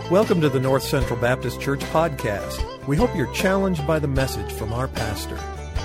Welcome to the North Central Baptist Church podcast. We hope you're challenged by the message from our pastor.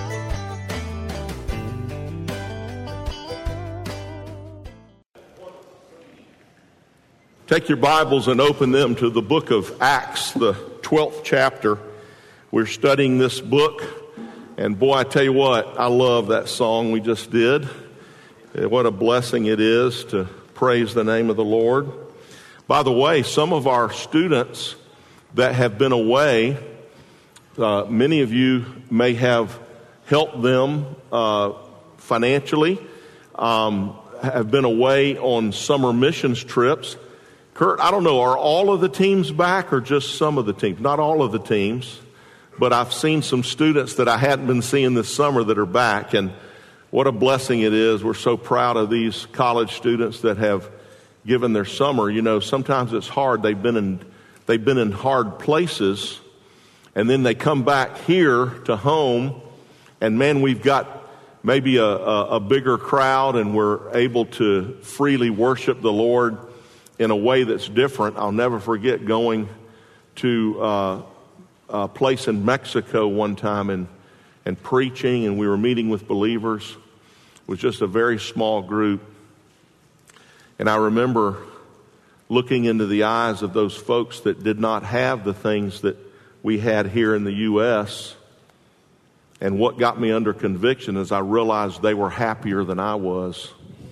Take your Bibles and open them to the book of Acts, the 12th chapter. We're studying this book, and boy, I tell you what, I love that song we just did. What a blessing it is to praise the name of the Lord. By the way, some of our students that have been away, many of you may have helped them financially, have been away on summer missions trips. Kurt, I don't know, are all of the teams back or just some of the teams? Not all of the teams, but I've seen some students that I hadn't been seeing this summer that are back, and what a blessing it is. We're so proud of these college students that have given their summer. You know, sometimes it's hard. They've been in hard places, and then they come back here to home, and man, we've got maybe a bigger crowd, and we're able to freely worship the Lord in a way that's different. I'll never forget going to a place in Mexico one time and preaching, and we were meeting with believers. It was just a very small group. And I remember looking into the eyes of those folks that did not have the things that we had here in the U.S. And what got me under conviction is I realized they were happier than I was.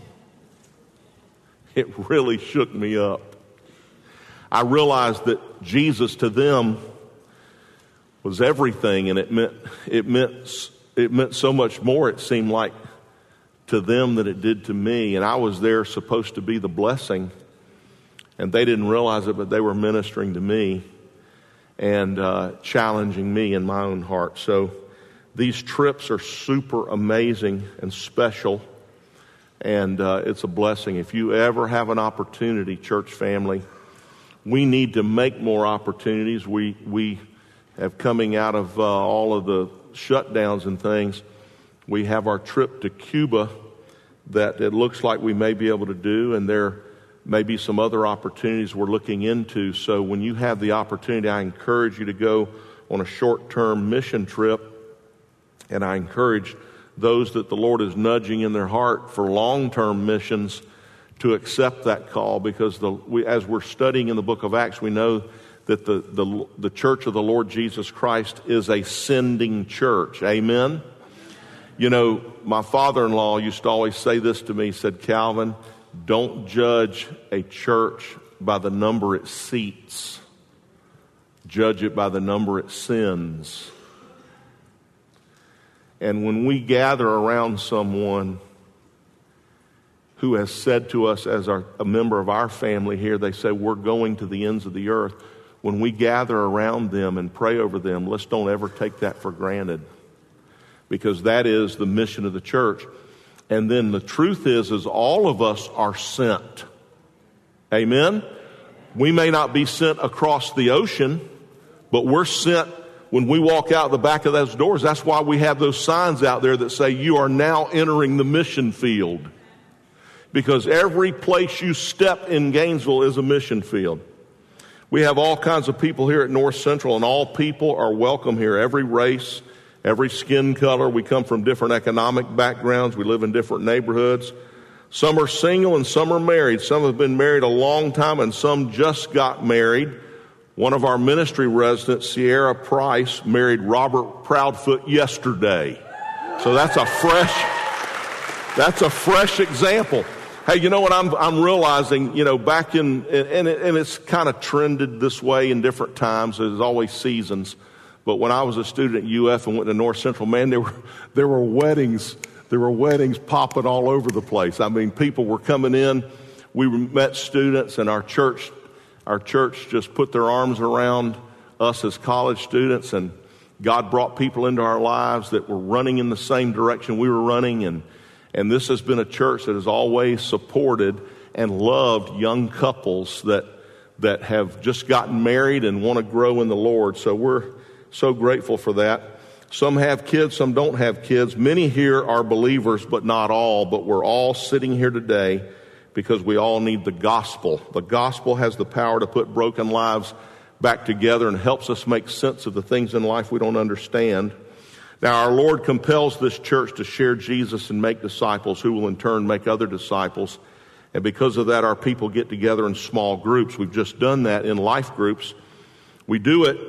It really shook me up. I realized that Jesus to them was everything, and it meant so much more, it seemed like, to them than it did to me. And I was there supposed to be the blessing, and they didn't realize it, but they were ministering to me and challenging me in my own heart. So these trips are super amazing and special, and it's a blessing. If you ever have an opportunity, church family, we need to make more opportunities. We have, coming out of all of the shutdowns and things, we have our trip to Cuba that it looks like we may be able to do, and there may be some other opportunities we're looking into. So when you have the opportunity, I encourage you to go on a short-term mission trip, and I encourage those that the Lord is nudging in their heart for long-term missions to accept that call, because as we're studying in the book of Acts, we know that the church of the Lord Jesus Christ is a sending church. Amen? You know, my father-in-law used to always say this to me. He said, Calvin, don't judge a church by the number it seats. Judge it by the number it sends. And when we gather around someone who has said to us as a member of our family here, they say, we're going to the ends of the earth. When we gather around them and pray over them, let's don't ever take that for granted, because that is the mission of the church. And then the truth is all of us are sent. Amen? We may not be sent across the ocean, but we're sent when we walk out the back of those doors. That's why we have those signs out there that say, you are now entering the mission field. Because every place you step in Gainesville is a mission field. We have all kinds of people here at North Central, and all people are welcome here. Every race, every skin color. We come from different economic backgrounds. We live in different neighborhoods. Some are single and some are married. Some have been married a long time, and some just got married. One of our ministry residents, Sierra Price, married Robert Proudfoot yesterday. So that's a fresh example. Hey, you know what I'm realizing, you know, back in, and it's kind of trended this way in different times. There's always seasons. But when I was a student at UF and went to North Central, man, there were weddings popping all over the place. I mean, people were coming in. We met students, and our church just put their arms around us as college students, and God brought people into our lives that were running in the same direction we were running, and this has been a church that has always supported and loved young couples that have just gotten married and want to grow in the Lord. So we're so grateful for that. Some have kids, some don't have kids. Many here are believers, but not all. But we're all sitting here today because we all need the gospel. The gospel has the power to put broken lives back together and helps us make sense of the things in life we don't understand. Now, our Lord compels this church to share Jesus and make disciples who will in turn make other disciples. And because of that, our people get together in small groups. We've just done that in life groups. We do it,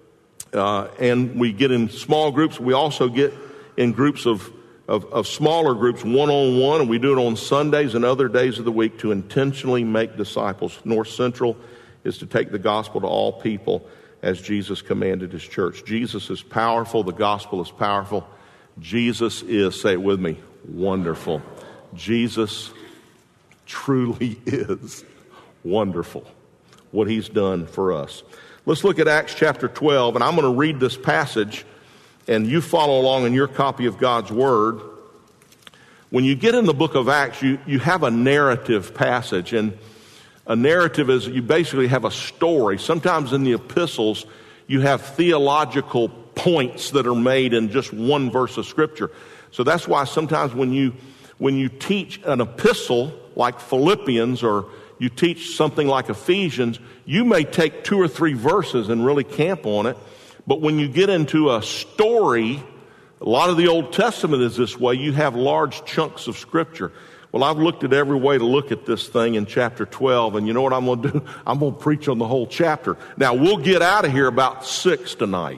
and we get in small groups. We also get in groups of smaller groups, one-on-one, and we do it on Sundays and other days of the week to intentionally make disciples. North Central is to take the gospel to all people as Jesus commanded his church. Jesus is powerful. The gospel is powerful. Jesus is, say it with me, wonderful. Jesus truly is wonderful, what he's done for us. Let's look at Acts chapter 12, and I'm going to read this passage, and you follow along in your copy of God's Word. When you get in the book of Acts, you have a narrative passage, and a narrative is you basically have a story. Sometimes in the epistles, you have theological points that are made in just one verse of Scripture. So that's why sometimes when you teach an epistle like Philippians or you teach something like Ephesians, you may take 2 or 3 verses and really camp on it. But when you get into a story, a lot of the Old Testament is this way. You have large chunks of Scripture. Well, I've looked at every way to look at this thing in chapter 12, and you know what I'm going to do? I'm going to preach on the whole chapter. Now, we'll get out of here about 6 tonight.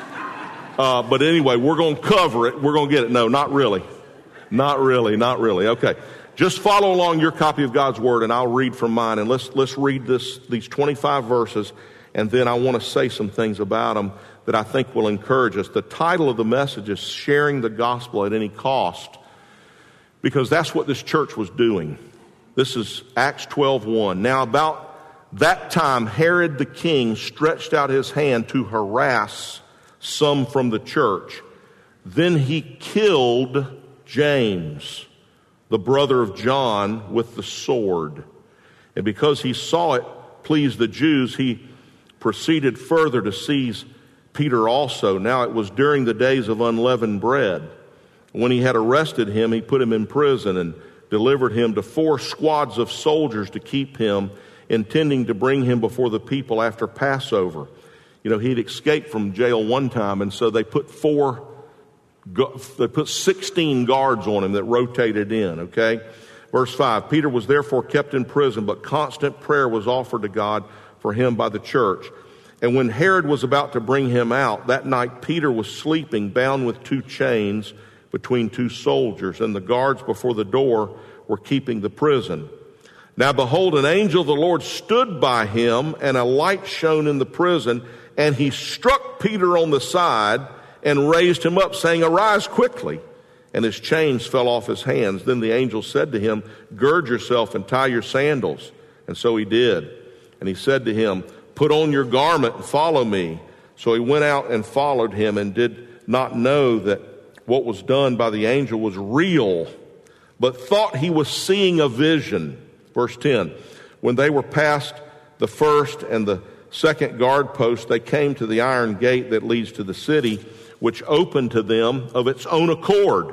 But anyway, we're going to cover it. We're going to get it. No, not really. Not really. Okay. Just follow along your copy of God's Word, and I'll read from mine. And let's read these 25 verses, and then I want to say some things about them that I think will encourage us. The title of the message is Sharing the Gospel at Any Cost, because that's what this church was doing. This is Acts 12:1. Now about that time, Herod the king stretched out his hand to harass some from the church. Then he killed James, the brother of John, with the sword. And because he saw it pleased the Jews, he proceeded further to seize Peter also. Now it was during the days of unleavened bread. When he had arrested him, he put him in prison and delivered him to 4 squads of soldiers to keep him, intending to bring him before the people after Passover. You know, he'd escaped from jail one time, and so they put 16 guards on him that rotated in, okay? Verse 5, Peter was therefore kept in prison, but constant prayer was offered to God for him by the church. And when Herod was about to bring him out, that night Peter was sleeping, bound with 2 chains between 2 soldiers, and the guards before the door were keeping the prison. Now behold, an angel of the Lord stood by him, and a light shone in the prison, and he struck Peter on the side and raised him up, saying, "Arise quickly." And his chains fell off his hands. Then the angel said to him, "Gird yourself and tie your sandals." And so he did. And he said to him, "Put on your garment and follow me." So he went out and followed him, and did not know that what was done by the angel was real, but thought he was seeing a vision. Verse 10, when they were past the first and the second guard post, they came to the iron gate that leads to the city, which opened to them of its own accord.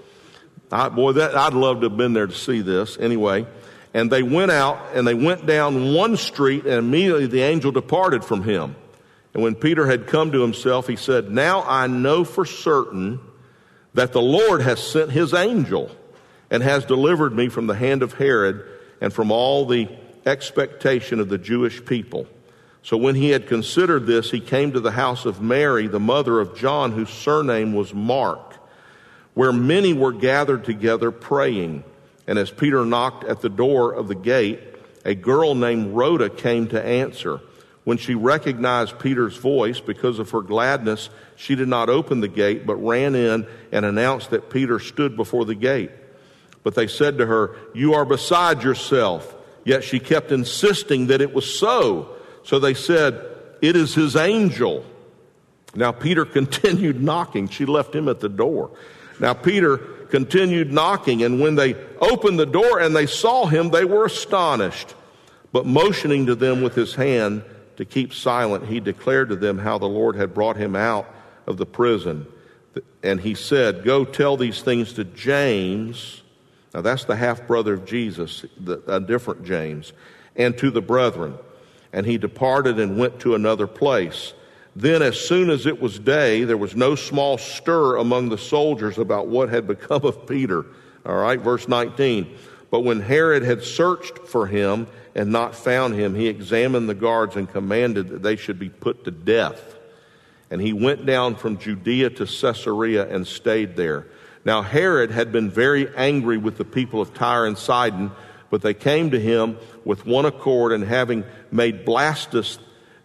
I'd love to have been there to see this. Anyway, and they went out and they went down one street, and immediately the angel departed from him. And when Peter had come to himself, he said, "Now I know for certain that the Lord has sent his angel and has delivered me from the hand of Herod and from all the expectation of the Jewish people." So when he had considered this, he came to the house of Mary, the mother of John, whose surname was Mark, where many were gathered together praying. And as Peter knocked at the door of the gate, a girl named Rhoda came to answer. When she recognized Peter's voice, because of her gladness, she did not open the gate, but ran in and announced that Peter stood before the gate. But they said to her, "You are beside yourself." Yet she kept insisting that it was so. So they said, "It is his angel." Now Peter continued knocking. She left him at the door. Now Peter continued knocking, and when they opened the door and they saw him, they were astonished. But motioning to them with his hand to keep silent, he declared to them how the Lord had brought him out of the prison. And he said, "Go tell these things to James Now that's the half-brother of Jesus, a different James. And to the brethren. And he departed and went to another place. Then as soon as it was day, there was no small stir among the soldiers about what had become of Peter. All right, verse 19. But when Herod had searched for him and not found him, he examined the guards and commanded that they should be put to death. And he went down from Judea to Caesarea and stayed there. Now Herod had been very angry with the people of Tyre and Sidon, but they came to him with one accord, and having made Blastus,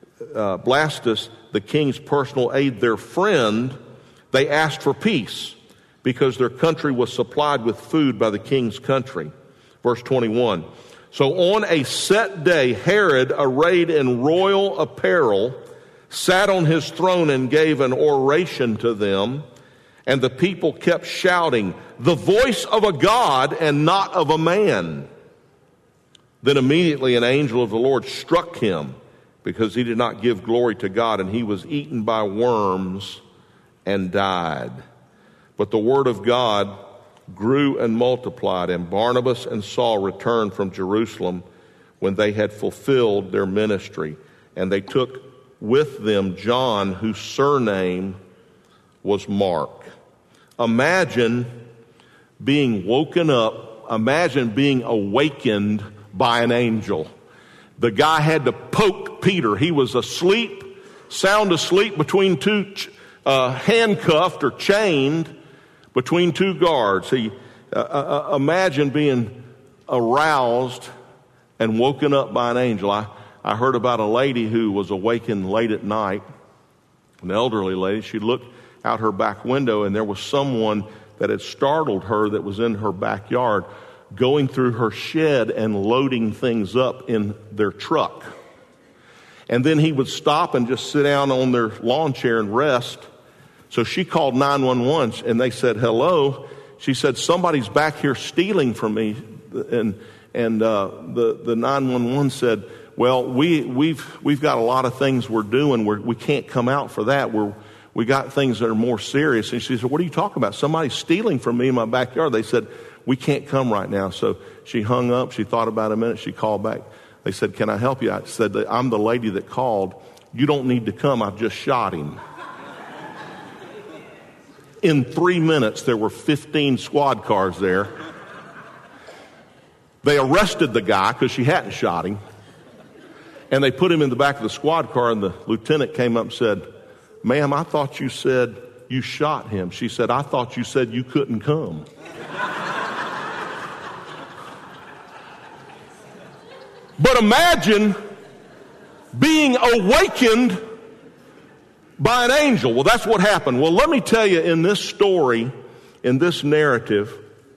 the king's personal aide, their friend, they asked for peace, because their country was supplied with food by the king's country. Verse 21. So on a set day, Herod, arrayed in royal apparel, sat on his throne and gave an oration to them. And the people kept shouting, "The voice of a God and not of a man." Then immediately an angel of the Lord struck him, because he did not give glory to God, and he was eaten by worms and died. But the word of God grew and multiplied, and Barnabas and Saul returned from Jerusalem when they had fulfilled their ministry. And they took with them John, whose surname was Mark. Imagine being woken up, imagine being awakened by an angel. The guy had to poke Peter. He was asleep, sound asleep between two, handcuffed or chained between two guards. Imagine being aroused and woken up by an angel. I heard about a lady who was awakened late at night, an elderly lady. She looked out her back window, and there was someone that had startled her that was in her backyard, going through her shed and loading things up in their truck. And then he would stop and just sit down on their lawn chair and rest. So she called 911, and they said, "Hello." She said, "Somebody's back here stealing from me." And the 911 said, "Well, we've got a lot of things we're doing. We can't come out for that. We got things that are more serious." And she said, "What are you talking about? Somebody's stealing from me in my backyard." They said, "We can't come right now." So she hung up. She thought about it a minute. She called back. They said, "Can I help you?" I said, "I'm the lady that called. You don't need to come. I've just shot him." In 3 minutes, there were 15 squad cars there. They arrested the guy because she hadn't shot him. And they put him in the back of the squad car, and the lieutenant came up and said, "Ma'am, I thought you said you shot him." She said, "I thought you said you couldn't come." But imagine being awakened by an angel. Well, that's what happened. Well, let me tell you, in this story, in this narrative,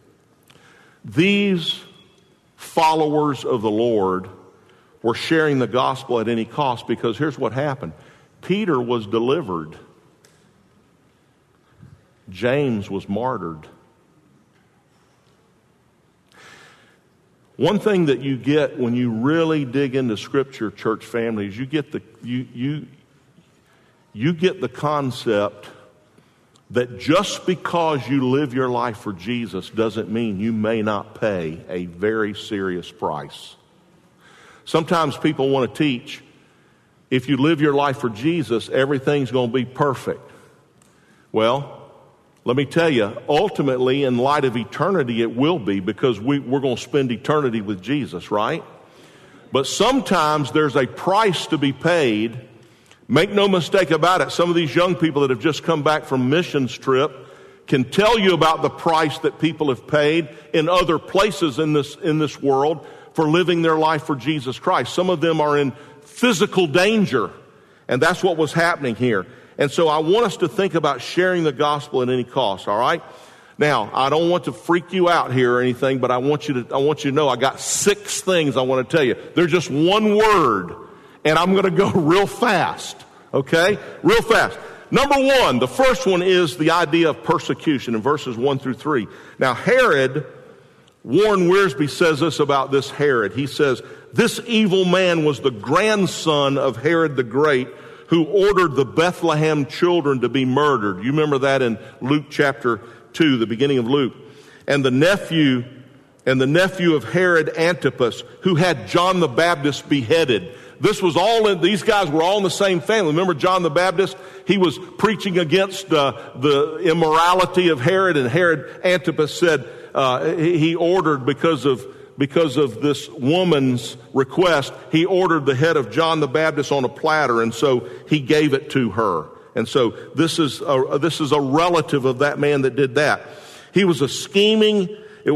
these followers of the Lord were sharing the gospel at any cost, because here's what happened. Peter was delivered. James was martyred. One thing that you get when you really dig into Scripture, church family, is you get the concept that just because you live your life for Jesus doesn't mean you may not pay a very serious price. Sometimes people want to teach, if you live your life for Jesus, everything's going to be perfect. Well, let me tell you, ultimately, in light of eternity, it will be, because we're going to spend eternity with Jesus, right? But sometimes there's a price to be paid. Make no mistake about it, some of these young people that have just come back from missions trip can tell you about the price that people have paid in other places in this world for living their life for Jesus Christ. Some of them are in physical danger, and that's what was happening here. And so I want us to think about sharing the gospel at any cost, all right? Now, I don't want to freak you out here or anything, but I want you to know I got 6 things I want to tell you. They're just one word, and I'm going to go real fast, okay? Real fast. Number 1, the first one is the idea of persecution in verses 1 through 3. Now, Herod, Warren Wiersbe says this about this Herod. He says, "This evil man was the grandson of Herod the Great, who ordered the Bethlehem children to be murdered." You remember that in Luke chapter 2, the beginning of Luke. "And the nephew and the nephew of Herod Antipas, who had John the Baptist beheaded. These guys were all in the same family. Remember John the Baptist? He was preaching against the immorality of Herod, and Herod Antipas said he ordered, because of this woman's request, he ordered the head of John the Baptist on a platter, and so he gave it to her. And so this is a relative of that man that did that. It was a scheming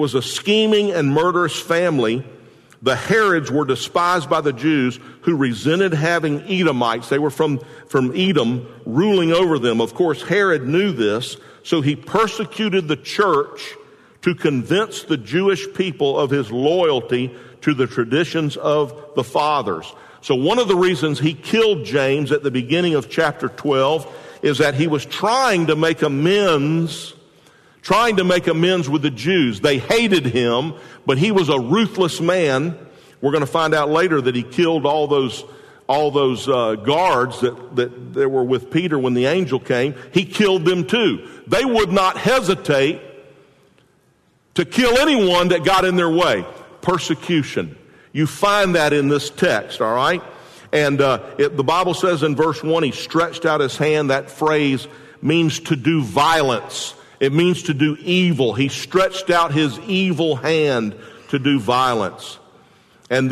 and murderous family. The Herods were despised by the Jews, who resented having Edomites. They were from Edom ruling over them. Of course, Herod knew this, so he persecuted the church to convince the Jewish people of his loyalty to the traditions of the fathers. So one of the reasons he killed James at the beginning of chapter 12 is that he was trying to make amends with the Jews. They hated him, but he was a ruthless man. We're going to find out later that he killed all those guards that were with Peter when the angel came. He killed them too. They would not hesitate to kill anyone that got in their way. Persecution. You find that in this text, all right? And the Bible says in verse 1, he stretched out his hand. That phrase means to do violence. It means to do evil. He stretched out his evil hand to do violence. And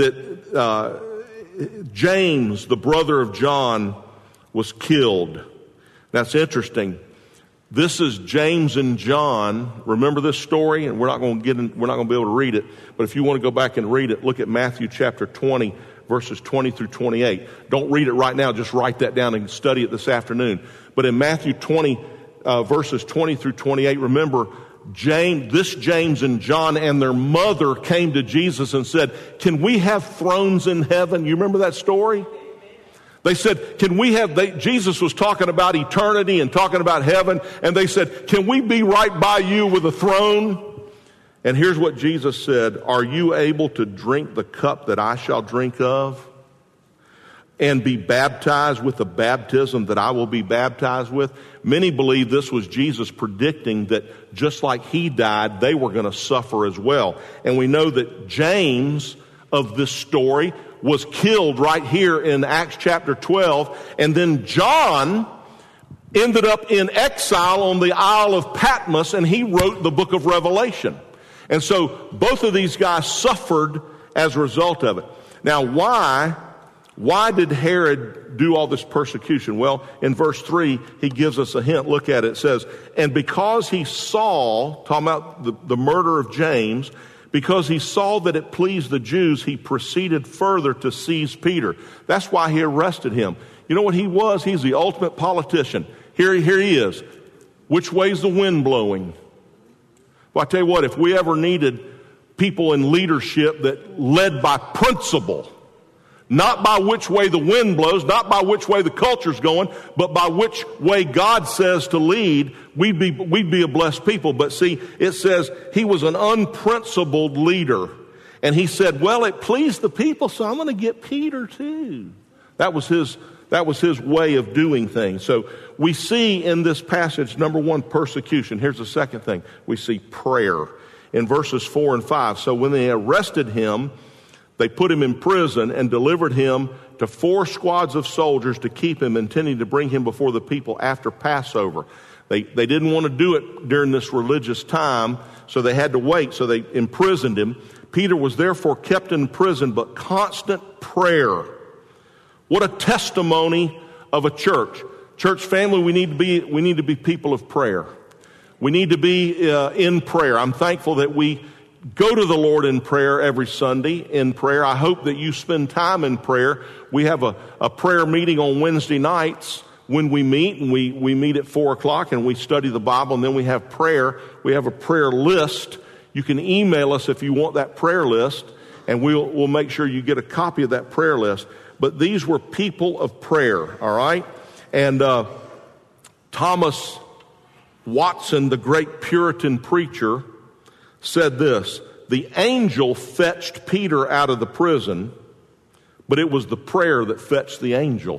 that James, the brother of John, was killed. That's interesting. This is James and John. Remember this story? And we're not going to be able to read it. But if you want to go back and read it, look at Matthew chapter 20, verses 20 through 28. Don't read it right now. Just write that down and study it this afternoon. But in Matthew 20, verses 20 through 28, remember, James and John and their mother came to Jesus and said, "Can we have thrones in heaven?" You remember that story? They said, Jesus was talking about eternity and talking about heaven, and they said, "Can we be right by you with a throne?" And here's what Jesus said: "Are you able to drink the cup that I shall drink of, and be baptized with the baptism that I will be baptized with?" Many believe this was Jesus predicting that just like he died, they were going to suffer as well. And we know that James of this story was killed right here in Acts chapter 12. And then John ended up in exile on the Isle of Patmos, and he wrote the book of Revelation. And so both of these guys suffered as a result of it. Now, why did Herod do all this persecution? Well, in verse 3, he gives us a hint. Look at it. It says, "And because he saw," talking about the murder of James, "because he saw that it pleased the Jews, he proceeded further to seize Peter." That's why he arrested him. You know what he was? He's the ultimate politician. Here he is. Which way's the wind blowing? Well, I tell you what, if we ever needed people in leadership that led by principle, not by which way the wind blows, not by which way the culture's going, but by which way God says to lead, we'd be a blessed people. But see, it says he was an unprincipled leader. And he said, "Well, it pleased the people, so I'm going to get Peter too." That was his way of doing things. So we see in this passage, number one, persecution. Here's the second thing. We see prayer in verses 4 and 5. "So when they arrested him, they put him in prison and delivered him to 4 squads of soldiers to keep him, intending to bring him before the people after Passover." They didn't want to do it during this religious time, so they had to wait, so they imprisoned him. Peter was therefore kept in prison, but constant prayer. What a testimony of a church. Church family, we need to be people of prayer. We need to be in prayer. I'm thankful that we go to the Lord in prayer every Sunday in prayer. I hope that you spend time in prayer. We have a prayer meeting on Wednesday nights when we meet, and we meet at 4 o'clock and we study the Bible, and then we have prayer. We have a prayer list. You can email us if you want that prayer list, and we'll make sure you get a copy of that prayer list. But these were people of prayer, all right? And Thomas Watson, the great Puritan preacher, said this: "The angel fetched Peter out of the prison, but it was the prayer that fetched the angel."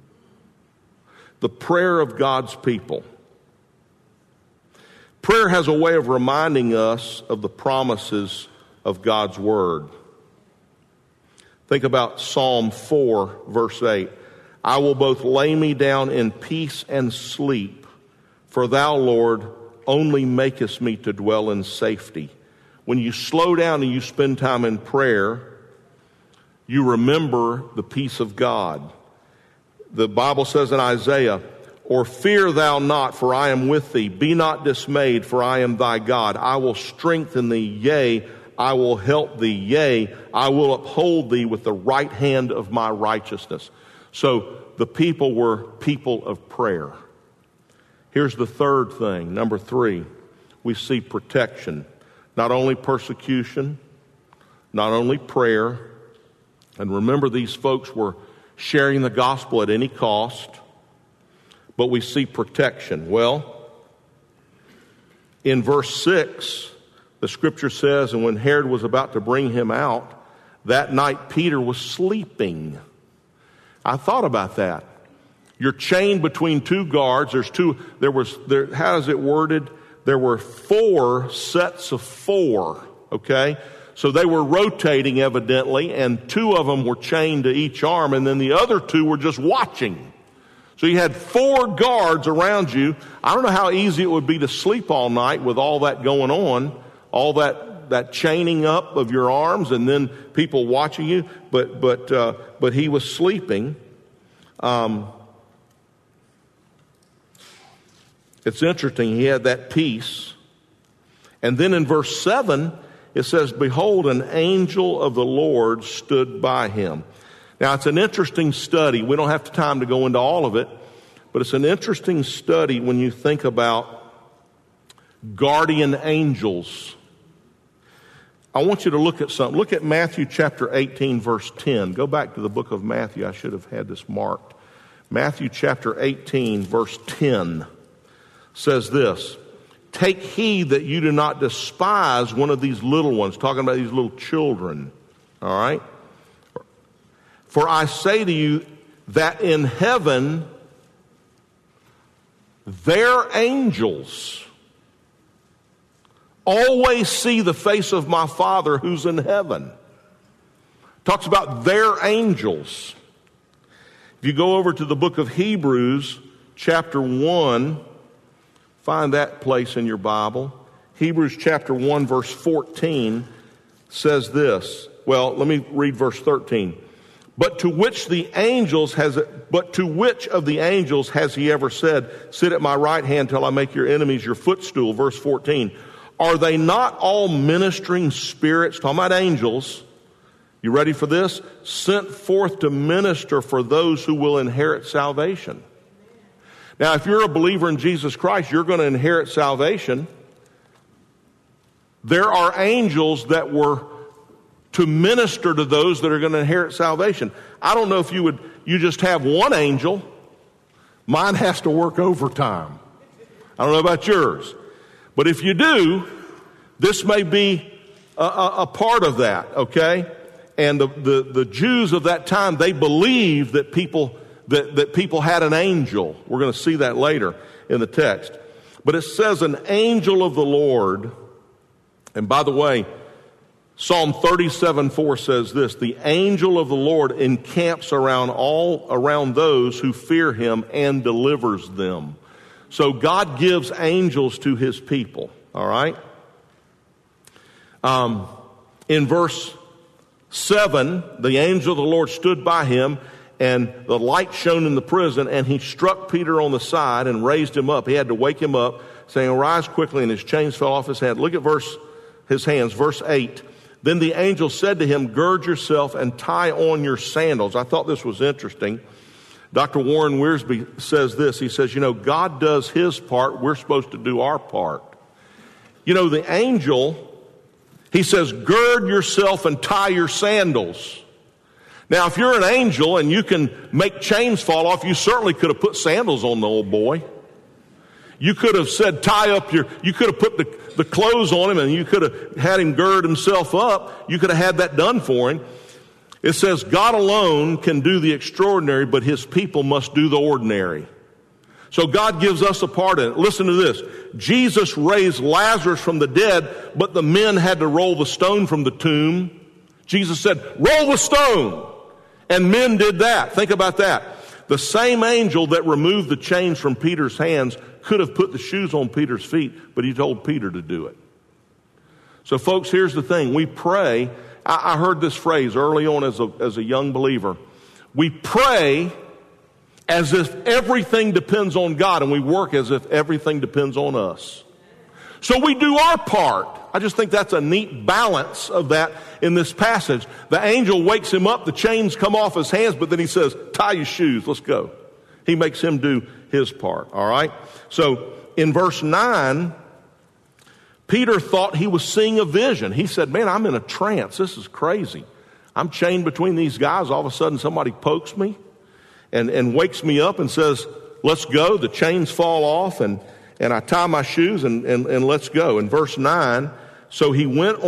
The prayer of God's people. Prayer has a way of reminding us of the promises of God's Word. Think about Psalm 4, verse 8. I will both lay me down in peace and sleep, for thou, Lord, only makest me to dwell in safety. When you slow down and you spend time in prayer, you remember the peace of God. The Bible says in Isaiah, or fear thou not, for I am with thee. Be not dismayed, for I am thy God. I will strengthen thee, yea, I will help thee, yea, I will uphold thee with the right hand of my righteousness. So the people were people of prayer. Here's the third thing. Number 3, we see protection. Not only persecution, not only prayer. And remember, these folks were sharing the gospel at any cost. But we see protection. Well, in verse 6, the scripture says, and when Herod was about to bring him out, that night Peter was sleeping. I thought about that. You're chained between 2 guards. How is it worded? There were 4 sets of 4, okay? So they were rotating evidently, and 2 of them were chained to each arm, and then the other 2 were just watching. So you had 4 guards around you. I don't know how easy it would be to sleep all night with all that going on, all that chaining up of your arms and then people watching you. But he was sleeping. It's interesting. He had that peace. And then in verse 7, it says, behold, an angel of the Lord stood by him. Now, it's an interesting study. We don't have time to go into all of it, but it's an interesting study when you think about guardian angels. I want you to look at something. Look at Matthew chapter 18, verse 10. Go back to the book of Matthew. I should have had this marked. Matthew chapter 18, verse 10 says this, take heed that you do not despise one of these little ones, talking about these little children, all right? For I say to you that in heaven, their angels always see the face of my Father who's in heaven. Talks about their angels. If you go over to the book of Hebrews, chapter 1, find that place in your Bible. Hebrews chapter 1, verse 14 says this. Well, let me read verse 13. But to which of the angels has he ever said, sit at my right hand till I make your enemies your footstool? Verse 14. Are they not all ministering spirits, talking about angels, you ready for this? Sent forth to minister for those who will inherit salvation. Now, if you're a believer in Jesus Christ, you're going to inherit salvation. There are angels that were to minister to those that are going to inherit salvation. I don't know if you just have one angel. Mine has to work overtime. I don't know about yours. But if you do, this may be a part of that, okay? And the Jews of that time, they believed that people had an angel. We're going to see that later in the text. But it says an angel of the Lord. And by the way, Psalm 37:4 says this, the angel of the Lord encamps around those who fear him and delivers them. So God gives angels to his people, all right? In verse 7, the angel of the Lord stood by him, and the light shone in the prison, and he struck Peter on the side and raised him up. He had to wake him up, saying, arise quickly, and his chains fell off his hand. Look at his hands, verse 8. Then the angel said to him, gird yourself and tie on your sandals. I thought this was interesting. Dr. Warren Wiersbe says this. He says, God does his part. We're supposed to do our part. The angel, he says, gird yourself and tie your sandals. Now, if you're an angel and you can make chains fall off, you certainly could have put sandals on the old boy. You could have said, you could have put the clothes on him, and you could have had him gird himself up. You could have had that done for him. It says God alone can do the extraordinary, but his people must do the ordinary. So God gives us a part in it. Listen to this. Jesus raised Lazarus from the dead, but the men had to roll the stone from the tomb. Jesus said, roll the stone. And men did that. Think about that. The same angel that removed the chains from Peter's hands could have put the shoes on Peter's feet, but he told Peter to do it. So folks, here's the thing. We pray. I heard this phrase early on as a young believer. We pray as if everything depends on God, and we work as if everything depends on us. So we do our part. I just think that's a neat balance of that in this passage. The angel wakes him up, the chains come off his hands, but then he says, tie your shoes, let's go. He makes him do his part, all right? So in verse 9, Peter thought he was seeing a vision. He said, man, I'm in a trance. This is crazy. I'm chained between these guys. All of a sudden somebody pokes me and wakes me up and says, let's go. The chains fall off and I tie my shoes and let's go. In verse 9, so he went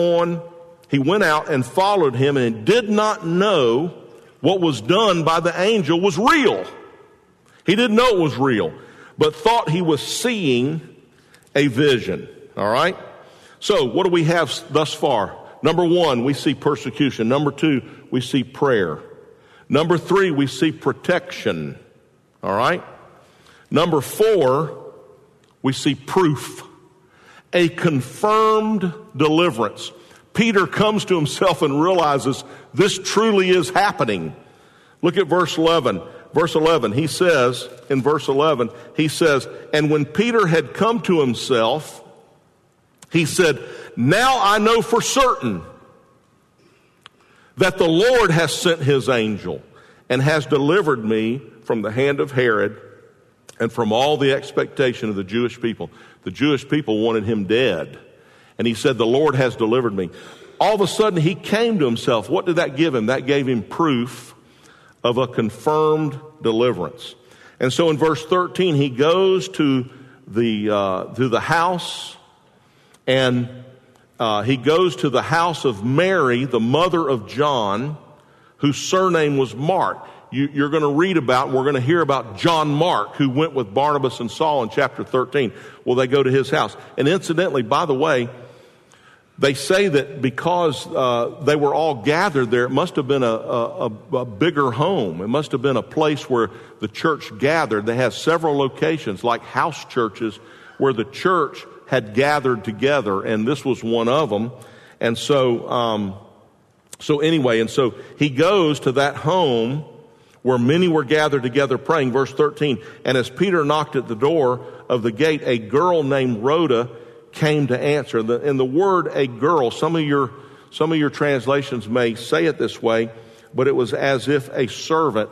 out and followed him and did not know what was done by the angel was real. He didn't know it was real, but thought he was seeing a vision. All right? So what do we have thus far? Number 1, we see persecution. Number 2, we see prayer. Number 3, we see protection. All right? Number 4, we see proof. A confirmed deliverance. Peter comes to himself and realizes this truly is happening. Look at verse 11. Verse 11, he says, in verse 11, he says, and when Peter had come to himself, he said, now I know for certain that the Lord has sent his angel and has delivered me from the hand of Herod and from all the expectation of the Jewish people. The Jewish people wanted him dead. And he said, the Lord has delivered me. All of a sudden, he came to himself. What did that give him? That gave him proof of a confirmed deliverance. And so in verse 13, he goes to the house, and he goes to the house of Mary, the mother of John, whose surname was Mark. You're going to read about, we're going to hear about John Mark, who went with Barnabas and Saul in chapter 13. Well, they go to his house. And incidentally, by the way, they say that because they were all gathered there, it must have been a bigger home. It must have been a place where the church gathered. They have several locations, like house churches, where the church had gathered together, and this was one of them. And so anyway, and so he goes to that home where many were gathered together praying. Verse 13, and as Peter knocked at the door of the gate, a girl named Rhoda came to answer. In the word a girl, some of your translations may say it this way, but it was as if a servant,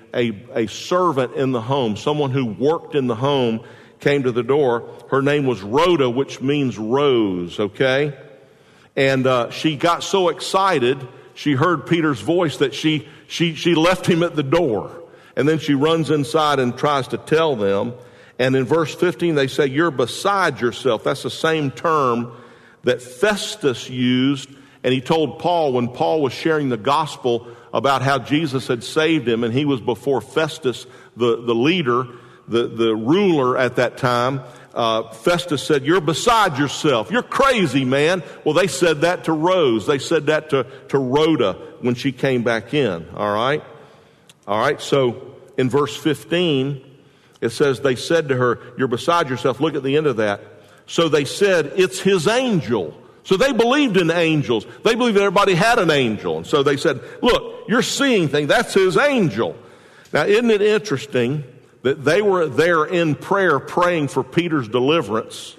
a servant in the home, someone who worked in the home, came to the door. Her name was Rhoda, which means rose, okay? And she got so excited, she heard Peter's voice that she left him at the door. And then she runs inside and tries to tell them. And in verse 15, they say, you're beside yourself. That's the same term that Festus used. And he told Paul, when Paul was sharing the gospel about how Jesus had saved him, and he was before Festus, the leader, the ruler at that time, Festus said, you're beside yourself. You're crazy, man. Well, they said that to Rose. They said that to Rhoda when she came back in. All right. So in verse 15, it says, they said to her, you're beside yourself. Look at the end of that. So they said, it's his angel. So they believed in angels. They believed everybody had an angel. And so they said, look, you're seeing things. That's his angel. Now, isn't it interesting that they were there in prayer praying for Peter's deliverance?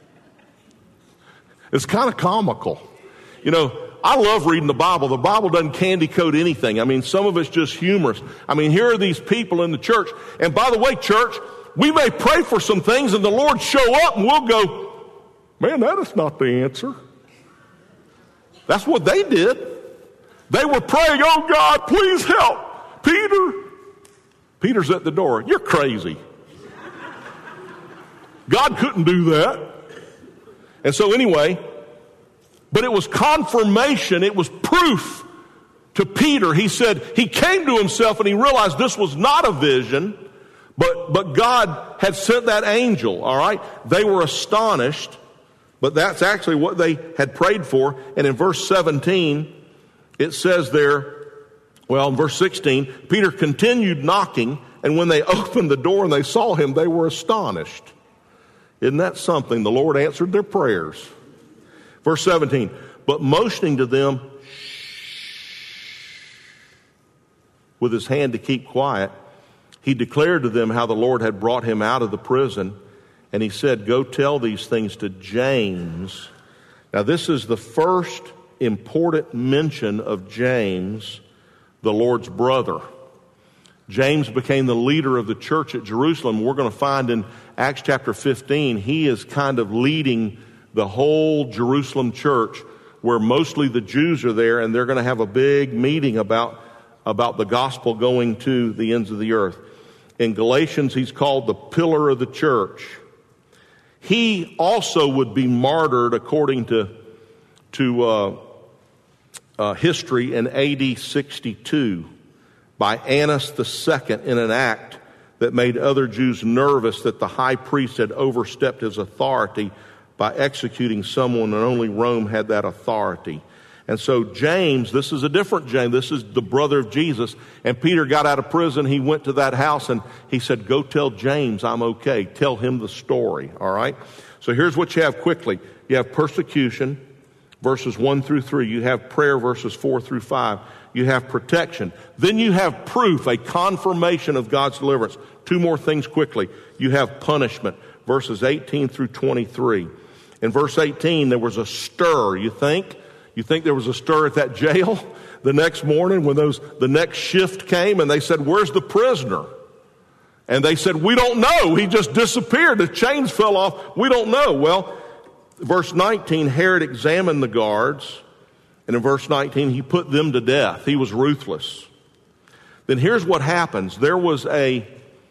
It's kind of comical. You know, I love reading the Bible. The Bible doesn't candy coat anything. I mean, some of it's just humorous. I mean, here are these people in the church. And by the way, church, we may pray for some things and the Lord show up and we'll go, man, that is not the answer. That's what they did. They were praying, oh God, please help Peter. Peter's at the door. You're crazy. God couldn't do that. And so anyway, but it was confirmation. It was proof to Peter. He said he came to himself and he realized this was not a vision, But God had sent that angel, all right? They were astonished, but that's actually what they had prayed for. And in verse 17, it says there, well, in verse 16, Peter continued knocking, and when they opened the door and they saw him, they were astonished. Isn't that something? The Lord answered their prayers. Verse 17, but motioning to them with his hand to keep quiet, he declared to them how the Lord had brought him out of the prison, and he said, go tell these things to James. Now this is the first important mention of James, the Lord's brother. James became the leader of the church at Jerusalem. We're going to find in Acts chapter 15, he is kind of leading the whole Jerusalem church, where mostly the Jews are there, and they're going to have a big meeting about the gospel going to the ends of the earth. In Galatians, he's called the pillar of the church. He also would be martyred according to history in AD 62 by Annas II in an act that made other Jews nervous that the high priest had overstepped his authority by executing someone, and only Rome had that authority. And so James, this is a different James, this is the brother of Jesus, and Peter got out of prison, he went to that house and he said, go tell James I'm okay, tell him the story, all right? So here's what you have quickly. You have persecution, verses 1 through 3. You have prayer, verses 4 through 5. You have protection. Then you have proof, a confirmation of God's deliverance. Two more things quickly. You have punishment, verses 18 through 23. In verse 18, there was a stir, you think? You think there was a stir at that jail the next morning when the next shift came and they said, where's the prisoner? And they said, we don't know. He just disappeared. The chains fell off. We don't know. Well, verse 19, Herod examined the guards. And in verse 19, he put them to death. He was ruthless. Then here's what happens. There was a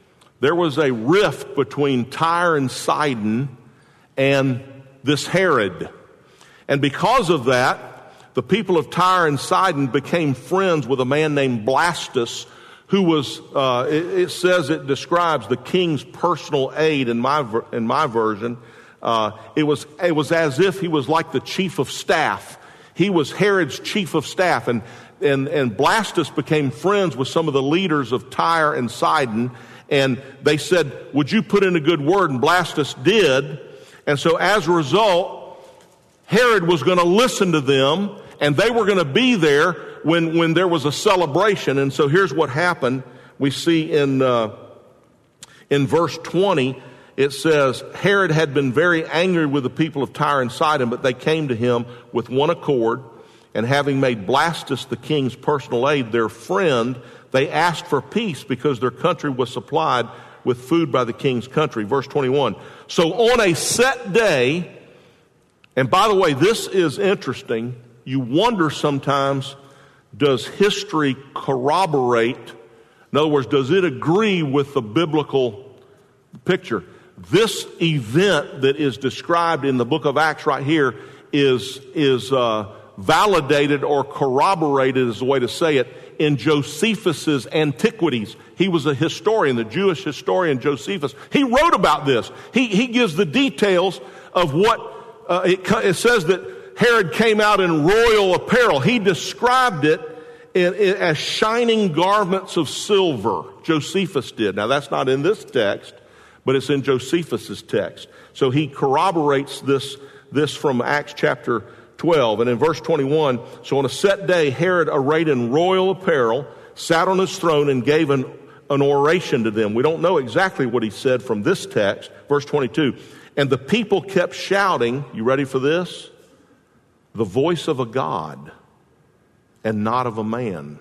rift between Tyre and Sidon and this Herod. And because of that, the people of Tyre and Sidon became friends with a man named Blastus, who was, it describes the king's personal aide in my version. It was as if he was like the chief of staff. He was Herod's chief of staff, and Blastus became friends with some of the leaders of Tyre and Sidon, and they said, would you put in a good word? And Blastus did. And so as a result, Herod was going to listen to them, and they were going to be there when there was a celebration. And so here's what happened. We see in verse 20, it says, Herod had been very angry with the people of Tyre and Sidon, but they came to him with one accord, and having made Blastus the king's personal aide, their friend, they asked for peace because their country was supplied with food by the king's country. Verse 21. So on a set day, and by the way, this is interesting. You wonder sometimes, does history corroborate? In other words, does it agree with the biblical picture? This event that is described in the book of Acts right here is validated or corroborated, is the way to say it, in Josephus's Antiquities. He was a historian, the Jewish historian Josephus. He wrote about this. He gives the details of what it says that Herod came out in royal apparel. He described it as shining garments of silver. Josephus did. Now that's not in this text, but it's in Josephus's text. So he corroborates this from Acts chapter 12. And in verse 21, so on a set day, Herod, arrayed in royal apparel, sat on his throne and gave an oration to them. We don't know exactly what he said from this text. Verse 22, and the people kept shouting, you ready for this? The voice of a God and not of a man.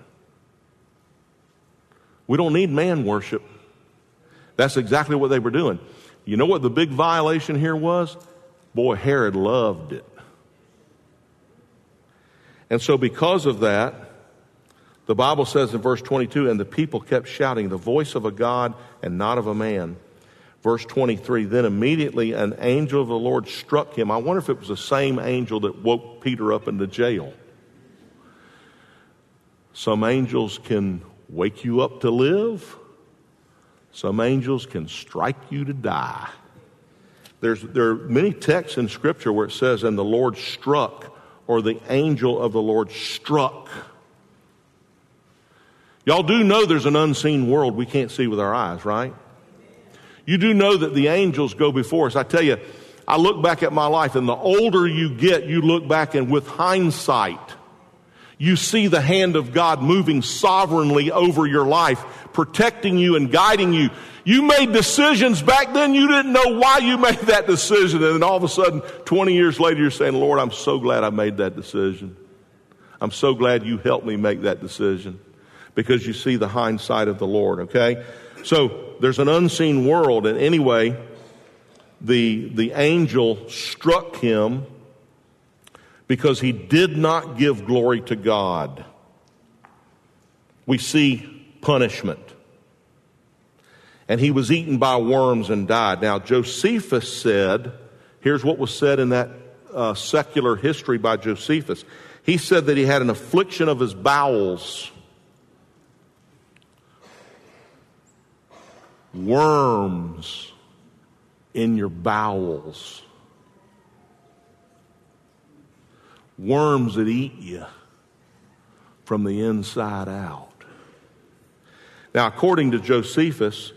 We don't need man worship. That's exactly what they were doing. You know what the big violation here was? Boy, Herod loved it. And so because of that, the Bible says in verse 22, and the people kept shouting, the voice of a God and not of a man. Verse 23, then immediately an angel of the Lord struck him. I wonder if it was the same angel that woke Peter up in the jail. Some angels can wake you up to live. Some angels can strike you to die. There are many texts in Scripture where it says, and the Lord struck, or the angel of the Lord struck. Y'all do know there's an unseen world we can't see with our eyes, right? You do know that the angels go before us. I tell you, I look back at my life, and the older you get, you look back, and with hindsight, you see the hand of God moving sovereignly over your life, protecting you and guiding you. You made decisions back then, you didn't know why you made that decision, and then all of a sudden, 20 years later, you're saying, Lord, I'm so glad I made that decision. I'm so glad you helped me make that decision. Because you see the hindsight of the Lord, okay? So there's an unseen world, and anyway, the angel struck him because he did not give glory to God. We see punishment. And he was eaten by worms and died. Now, Josephus said, here's what was said in that secular history by Josephus. He said that he had an affliction of his bowels. Worms in your bowels. Worms that eat you from the inside out. Now, according to Josephus,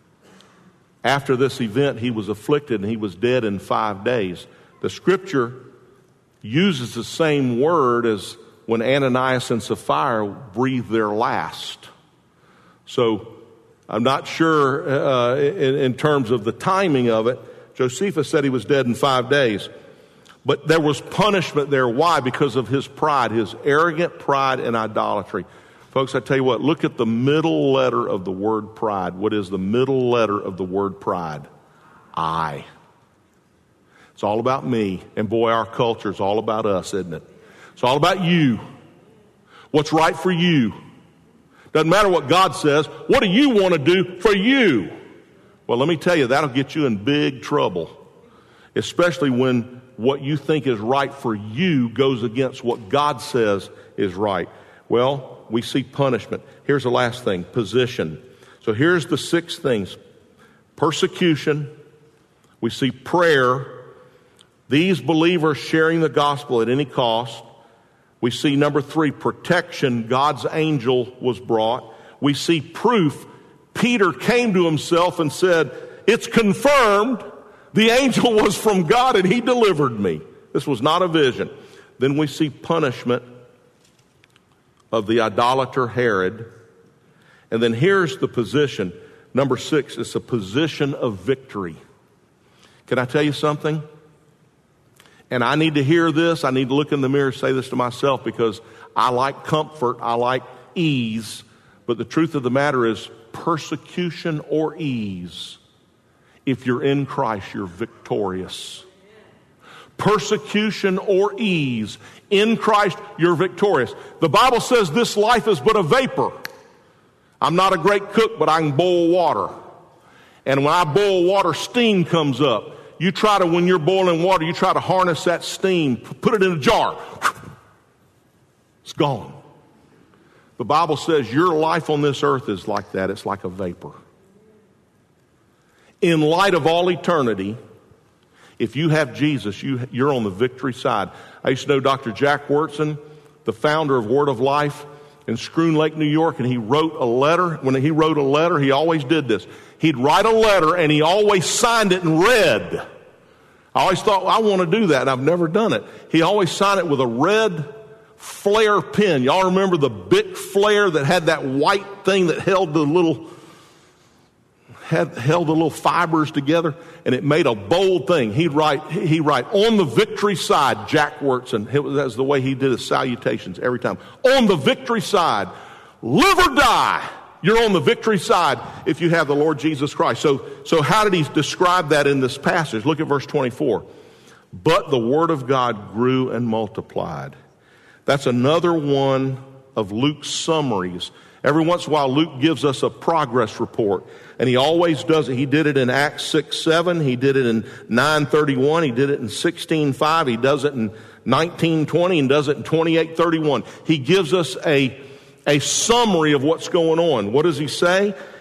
after this event, he was afflicted and he was dead in 5 days. The Scripture uses the same word as when Ananias and Sapphira breathed their last. So, I'm not sure in terms of the timing of it. Josephus said he was dead in 5 days. But there was punishment there. Why? Because of his pride, his arrogant pride and idolatry. Folks, I tell you what, look at the middle letter of the word pride. What is the middle letter of the word pride? I. It's all about me. And boy, our culture is all about us, isn't it? It's all about you. What's right for you. Doesn't matter what God says. What do you want to do for you? Well, let me tell you, that'll get you in big trouble. Especially when what you think is right for you goes against what God says is right. Well, we see punishment. Here's the last thing, position. So here's the 6 things. Persecution. We see prayer. These believers sharing the gospel at any cost. We see number 3, protection. God's angel was brought. We see proof. Peter came to himself and said, it's confirmed. The angel was from God and he delivered me. This was not a vision. Then we see punishment of the idolater Herod. And then here's the position. Number 6, it's a position of victory. Can I tell you something? And I need to hear this. I need to look in the mirror and say this to myself because I like comfort. I like ease. But the truth of the matter is persecution or ease. If you're in Christ, you're victorious. Persecution or ease. In Christ, you're victorious. The Bible says this life is but a vapor. I'm not a great cook, but I can boil water. And when I boil water, steam comes up. You try to, when you're boiling water, you try to harness that steam, put it in a jar. It's gone. The Bible says your life on this earth is like that. It's like a vapor. In light of all eternity, if you have Jesus, you're on the victory side. I used to know Dr. Jack Wurtson, the founder of Word of Life in Schroon Lake, New York, and he wrote a letter. When he wrote a letter, he always did this. He'd write a letter and he always signed it in red. I always thought, I want to do that, and I've never done it. He always signed it with a red Flair pen. Y'all remember the Bic Flair that had that white thing that held the little fibers together, and it made a bold thing. He'd write on the victory side, Jack Wurtson. That's the way he did his salutations every time. On the victory side, live or die. You're on the victory side if you have the Lord Jesus Christ. So how did he describe that in this passage? Look at verse 24. But the word of God grew and multiplied. That's another one of Luke's summaries. Every once in a while, Luke gives us a progress report. And he always does it. He did it in Acts 6:7. He did it in 9:31. He did it in 16:5. He does it in 19:20 and does it in 28:31. He gives us a summary of what's going on. What does he say?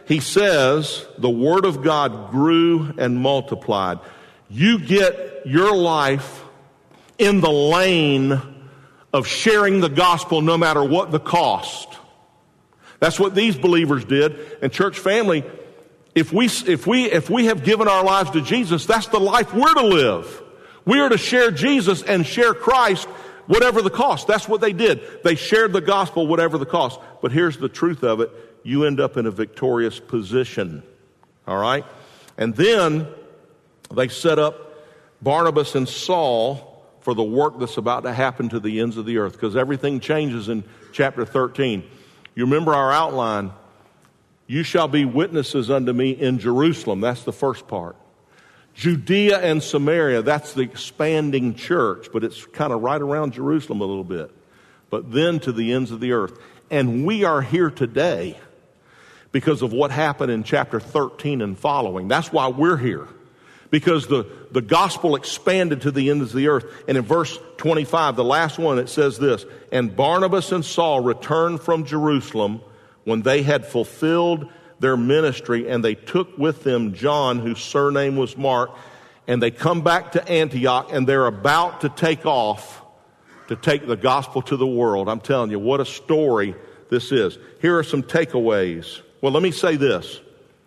he says the Word of God grew and multiplied. You get your life in the lane of sharing the gospel no matter what the cost. That's what these believers did. And church family, if we have given our lives to Jesus, that's the life we're to live. We are to share Jesus and share Christ, whatever the cost. That's what they did. They shared the gospel, whatever the cost. But here's the truth of it. You end up in a victorious position. All right? And then they set up Barnabas and Saul for the work that's about to happen to the ends of the earth, because everything changes in chapter 13. You remember our outline. You shall be witnesses unto me in Jerusalem. That's the first part. Judea and Samaria, that's the expanding church, but it's kind of right around Jerusalem a little bit. But then to the ends of the earth. And we are here today because of what happened in chapter 13 and following. That's why we're here. Because the gospel expanded to the ends of the earth. And in verse 25, the last one, it says this, and Barnabas and Saul returned from Jerusalem when they had fulfilled their ministry, and they took with them John, whose surname was Mark, and they come back to Antioch, and they're about to take off to take the gospel to the world. I'm telling you, what a story this is. Here are some takeaways. Well, let me say this.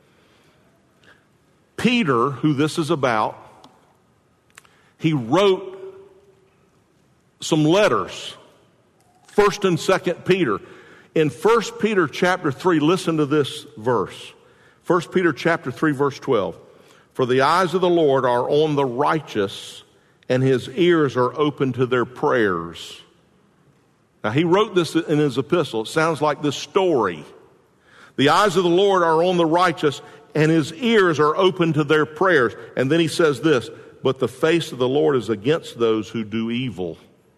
Peter, who this is about, he wrote some letters, 1st and 2nd Peter. In 1 Peter chapter 3, listen to this verse. 1 Peter chapter 3, verse 12. For the eyes of the Lord are on the righteous, and his ears are open to their prayers. Now, he wrote this in his epistle. It sounds like this story. The eyes of the Lord are on the righteous, and his ears are open to their prayers. And then he says this, but the face of the Lord is against those who do evil.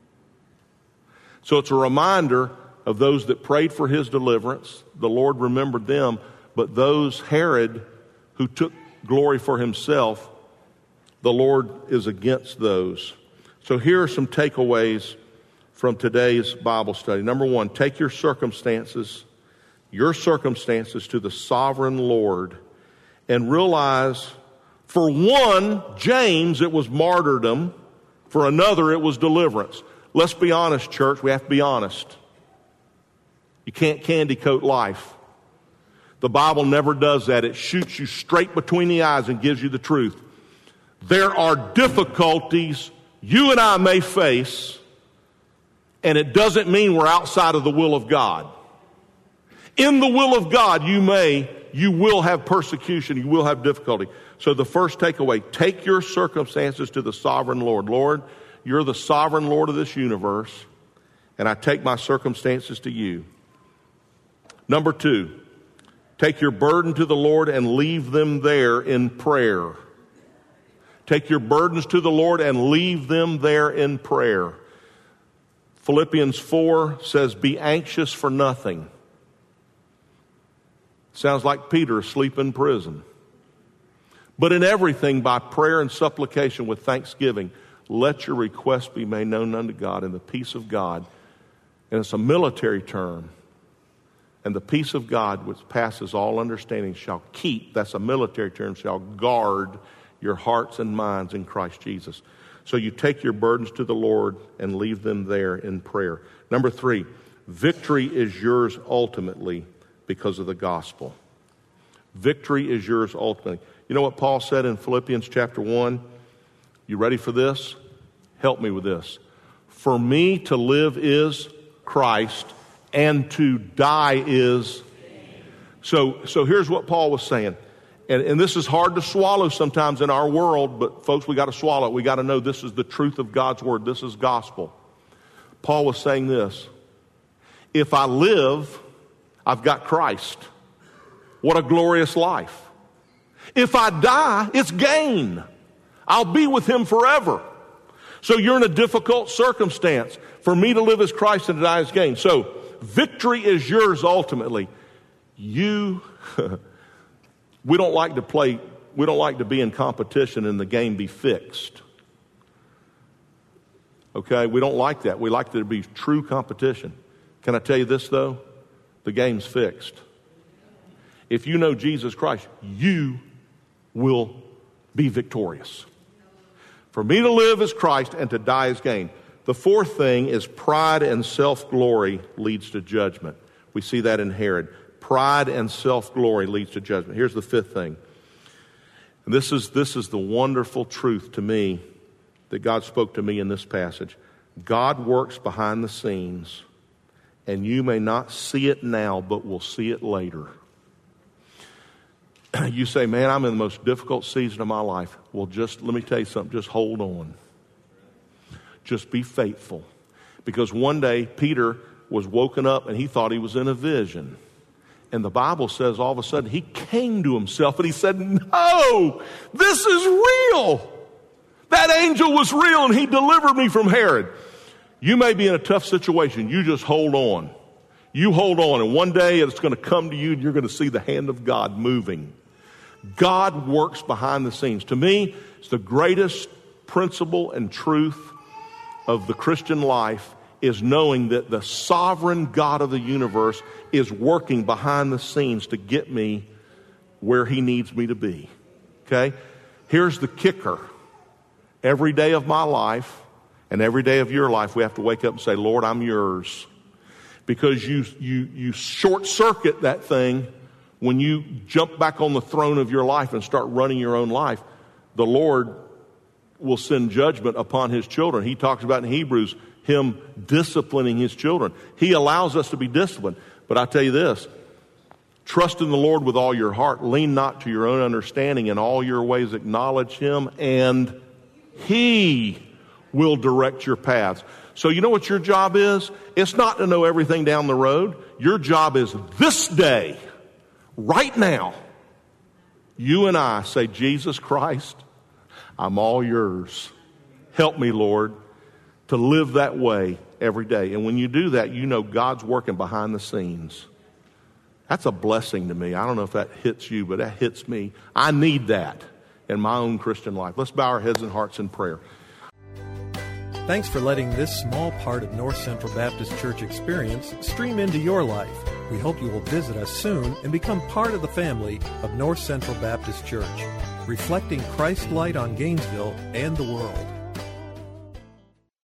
So it's a reminder of those that prayed for his deliverance. The Lord remembered them, but those, Herod, who took glory for himself, the Lord is against those. So here are some takeaways from today's Bible study. Number one, take your circumstances to the sovereign Lord, and realize, for one, James, it was martyrdom. For another, it was deliverance. Let's be honest, church. We have to be honest. You can't candy coat life. The Bible never does that. It shoots you straight between the eyes and gives you the truth. There are difficulties you and I may face, and it doesn't mean we're outside of the will of God. In the will of God, you will have persecution, you will have difficulty. So the first takeaway, take your circumstances to the sovereign Lord. Lord, you're the sovereign Lord of this universe, and I take my circumstances to you. Number two, take your burden to the Lord and leave them there in prayer. Take your burdens to the Lord and leave them there in prayer. Philippians 4 says, be anxious for nothing. Sounds like Peter asleep in prison. But in everything, by prayer and supplication with thanksgiving, let your requests be made known unto God, and the peace of God, and it's a military term, and the peace of God which passes all understanding shall keep, that's a military term, shall guard your hearts and minds in Christ Jesus. So you take your burdens to the Lord and leave them there in prayer. Number three, victory is yours ultimately because of the gospel. Victory is yours ultimately. You know what Paul said in Philippians chapter 1? You ready for this? Help me with this. For me to live is Christ, and to die is. So here's what Paul was saying. And this is hard to swallow sometimes in our world, but folks, we got to swallow it. We got to know this is the truth of God's word. This is gospel. Paul was saying this. If I live, I've got Christ. What a glorious life. If I die, it's gain. I'll be with him forever. So you're in a difficult circumstance. For me to live as Christ and to die as gain. So victory is yours ultimately. We don't like to be in competition and the game be fixed. Okay, we don't like that. We like there to be true competition. Can I tell you this though? The game's fixed. if you know Jesus Christ, you will be victorious. For me to live is Christ and to die is gain. The fourth thing is pride and self-glory leads to judgment. We see that in Herod. Pride and self-glory leads to judgment. Here's the fifth thing. And this is the wonderful truth to me that God spoke to me in this passage. God works behind the scenes, and you may not see it now, but will see it later. You say, man, I'm in the most difficult season of my life. Well, let me tell you something. Just hold on. Just be faithful. Because one day, Peter was woken up and he thought he was in a vision. And the Bible says all of a sudden he came to himself and he said, no, this is real. That angel was real and he delivered me from Herod. You may be in a tough situation. You just hold on. You hold on. And one day it's going to come to you and you're going to see the hand of God moving. God works behind the scenes. To me, it's the greatest principle and truth of the Christian life is knowing that the sovereign God of the universe is working behind the scenes to get me where he needs me to be. Okay? Here's the kicker. Every day of my life and every day of your life, we have to wake up and say, Lord, I'm yours. Because you short circuit that thing when you jump back on the throne of your life and start running your own life. The Lord will send judgment upon his children. He talks about in Hebrews him disciplining his children. He allows us to be disciplined. But I tell you this, trust in the Lord with all your heart. Lean not to your own understanding. In all your ways acknowledge him, and he will direct your paths. So you know what your job is? It's not to know everything down the road. Your job is this day, right now. You and I say, Jesus Christ, I'm all yours. Help me, Lord, to live that way every day. And when you do that, you know God's working behind the scenes. That's a blessing to me. I don't know if that hits you, but that hits me. I need that in my own Christian life. Let's bow our heads and hearts in prayer. Thanks for letting this small part of North Central Baptist Church experience stream into your life. We hope you will visit us soon and become part of the family of North Central Baptist Church, reflecting Christ's light on Gainesville and the world.